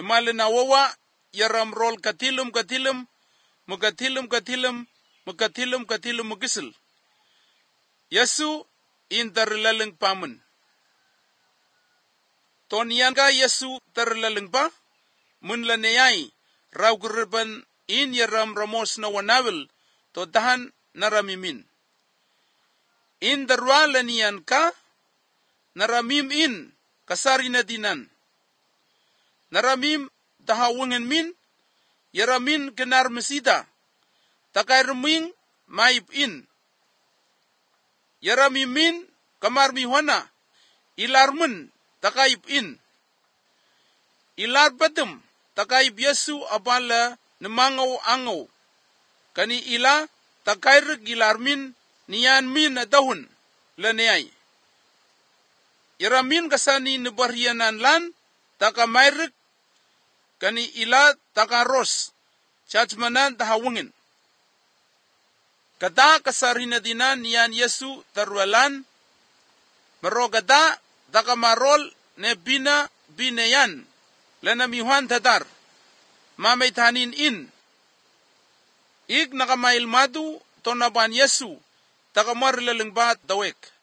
Imalinawawa yaram rol katilum mugisil. Yesu intarlaling pamun. Tonianga Yesu tarlaling pa munlaneyai raugurban in yaram ramos na wanawil to dahan naramimin. In darwalanian ka naramim in kasari na dinan. Naramim tahawungan min yaramin kenar mesida takairming maib in. Yaramimin kamar mihwana ilarmun takaib in. Ilar batum takaib Yesu abala nemangaw-angaw. Kani ila takair gilarmin niyan min adahun lanayay. Yaramin kasani nebarhianan lan takamayrik kani ila takaros chachmanan tahawungin. Kada kasarinadinan niyan Yesu tarwalan marogada takamarol ne binayan lanamihuan tadar mamaitanin in ig nakamailmadu tonaban Yesu takamar lalengbat dawek.